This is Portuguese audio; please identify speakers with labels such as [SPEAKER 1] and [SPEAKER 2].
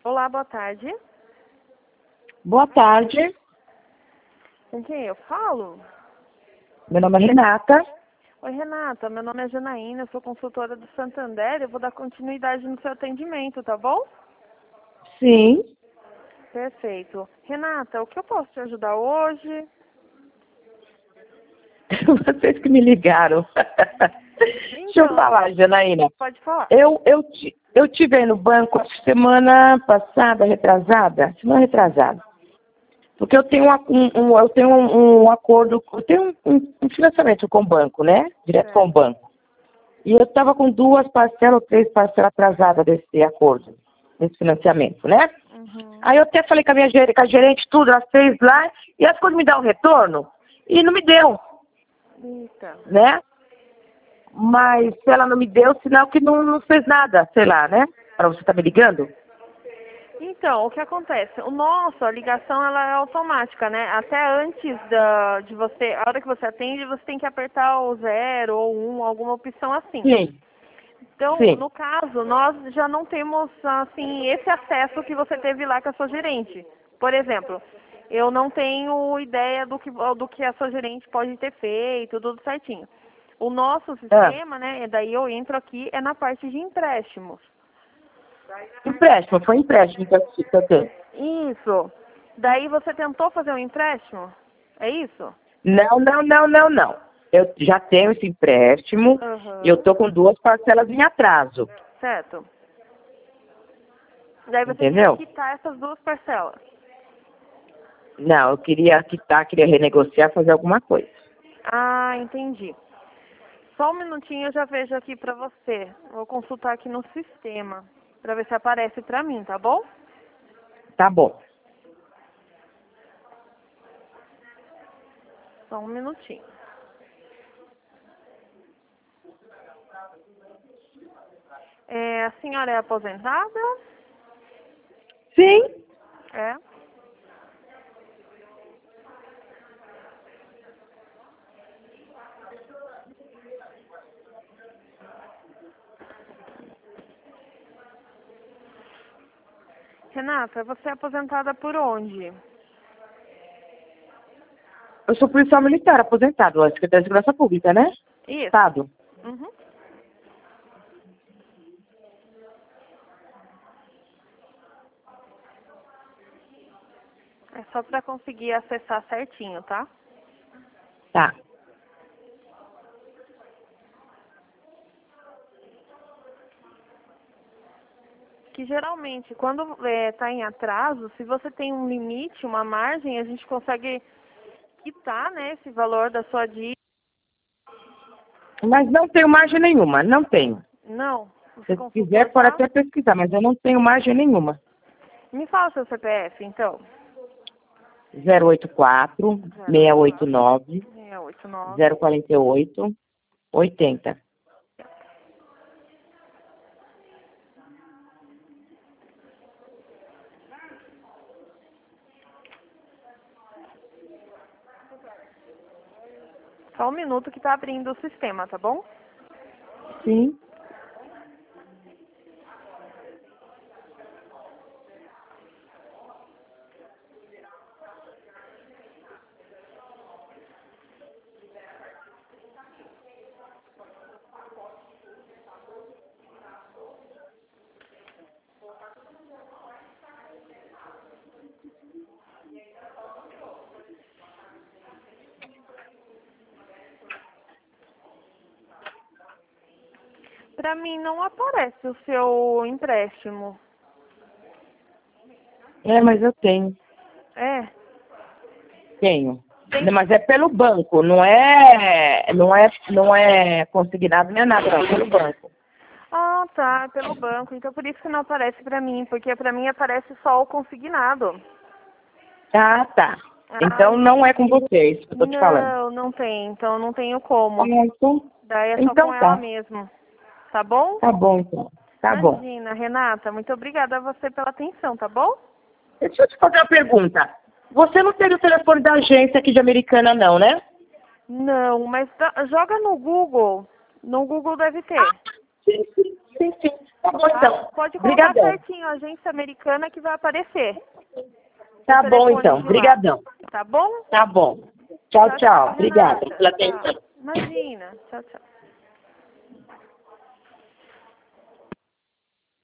[SPEAKER 1] Olá, boa tarde.
[SPEAKER 2] Boa tarde,
[SPEAKER 1] Com quem eu falo?
[SPEAKER 2] meu nome é Renata.
[SPEAKER 1] Oi, Renata. Meu nome é Janaína, eu sou consultora do Santander. Eu vou dar continuidade no seu atendimento, tá bom?
[SPEAKER 2] Sim,
[SPEAKER 1] Perfeito. Renata, o que eu posso te ajudar hoje?
[SPEAKER 2] vocês que me ligaram. Deixa eu falar, Janaína.
[SPEAKER 1] Pode falar.
[SPEAKER 2] Eu tive aí no banco acho que semana passada, semana retrasada. Porque eu tenho um acordo, eu tenho um financiamento com o banco, né? Direto com o banco. E eu estava com 2 parcelas ou 3 parcelas atrasadas desse acordo, desse financiamento, né?
[SPEAKER 1] Uhum.
[SPEAKER 2] Aí eu até falei com com a gerente, tudo, ela fez lá, e ela ficou de me dar um retorno, e não me deu,
[SPEAKER 1] Eita.
[SPEAKER 2] né? Mas se ela não me deu, sinal que não fez nada, sei lá, né? Para você estar me ligando?
[SPEAKER 1] Então, o que acontece? A ligação ela é automática, né? Até antes de você, a hora que você atende, você tem que apertar o 0 ou 1, alguma opção assim.
[SPEAKER 2] Sim,
[SPEAKER 1] Então,
[SPEAKER 2] sim.
[SPEAKER 1] no caso, nós já não temos, assim, esse acesso que você teve lá com a sua gerente. Por exemplo, eu não tenho ideia do que a sua gerente pode ter feito, tudo certinho. O nosso
[SPEAKER 2] Ah,
[SPEAKER 1] sistema, né, daí eu entro aqui, é na parte de empréstimos.
[SPEAKER 2] empréstimo, foi empréstimo que eu tenho.
[SPEAKER 1] Isso. Daí você tentou fazer um empréstimo? É isso?
[SPEAKER 2] Não. Eu já tenho esse empréstimo e eu
[SPEAKER 1] Aham.
[SPEAKER 2] tô com 2 parcelas em atraso,
[SPEAKER 1] Certo. Daí você queria
[SPEAKER 2] entendeu?
[SPEAKER 1] quitar essas 2 parcelas.
[SPEAKER 2] Não, eu queria quitar, queria renegociar, fazer alguma coisa.
[SPEAKER 1] Ah, entendi. Só um minutinho eu já vejo aqui pra você. Vou consultar aqui no sistema pra ver se aparece pra mim, tá bom?
[SPEAKER 2] Tá bom.
[SPEAKER 1] Só um minutinho. A senhora é aposentada?
[SPEAKER 2] Sim,
[SPEAKER 1] É. Renata, você é aposentada por onde?
[SPEAKER 2] eu sou policial militar, aposentado, a Secretaria de Segurança Pública, né?
[SPEAKER 1] Isso.
[SPEAKER 2] Estado.
[SPEAKER 1] Uhum. É só pra conseguir acessar certinho, tá?
[SPEAKER 2] Tá.
[SPEAKER 1] Que geralmente, quando tá em atraso, se você tem um limite, uma margem, a gente consegue quitar, né, esse valor da sua dívida.
[SPEAKER 2] Mas não tenho margem nenhuma, não tenho.
[SPEAKER 1] Não, você
[SPEAKER 2] Se
[SPEAKER 1] consultou
[SPEAKER 2] quiser, pode
[SPEAKER 1] já?
[SPEAKER 2] até pesquisar, mas eu não tenho margem nenhuma.
[SPEAKER 1] Me fala o seu CPF, então.
[SPEAKER 2] 084 689
[SPEAKER 1] 689.
[SPEAKER 2] 048 80.
[SPEAKER 1] Só um minuto que tá abrindo o sistema, tá bom?
[SPEAKER 2] Sim.
[SPEAKER 1] Pra mim não aparece o seu empréstimo.
[SPEAKER 2] É, mas eu tenho.
[SPEAKER 1] É?
[SPEAKER 2] Tenho.
[SPEAKER 1] Tem.
[SPEAKER 2] Mas é pelo banco, não é consignado nem é nada, não, é pelo banco.
[SPEAKER 1] Ah, tá, pelo banco. Então por isso que não aparece pra mim, porque pra mim aparece só o consignado.
[SPEAKER 2] Ah, tá.
[SPEAKER 1] Ah,
[SPEAKER 2] Então não é com você, é isso que eu tô te falando.
[SPEAKER 1] não, não tem. Então não tenho
[SPEAKER 2] Ah,
[SPEAKER 1] como. Daí é só com
[SPEAKER 2] então
[SPEAKER 1] ela
[SPEAKER 2] tá.
[SPEAKER 1] mesmo. Tá bom?
[SPEAKER 2] Tá bom, então. Tá bom.
[SPEAKER 1] Imagina, Renata, muito obrigada a você pela atenção, tá bom?
[SPEAKER 2] Deixa eu te fazer uma pergunta. Você não tem o telefone da agência aqui de Americana, não, né?
[SPEAKER 1] Não, mas joga no Google. No Google deve ter.
[SPEAKER 2] Sim. Tá bom, então.
[SPEAKER 1] Pode colocar
[SPEAKER 2] Obrigadão.
[SPEAKER 1] certinho a agência americana que vai aparecer.
[SPEAKER 2] Tá bom,
[SPEAKER 1] telefone
[SPEAKER 2] então.
[SPEAKER 1] de lá.
[SPEAKER 2] Obrigadão.
[SPEAKER 1] Tá bom?
[SPEAKER 2] Tá bom. Tchau, tchau. Obrigada
[SPEAKER 1] Renata.
[SPEAKER 2] pela atenção.
[SPEAKER 1] Tchau. Imagina. Tchau, tchau.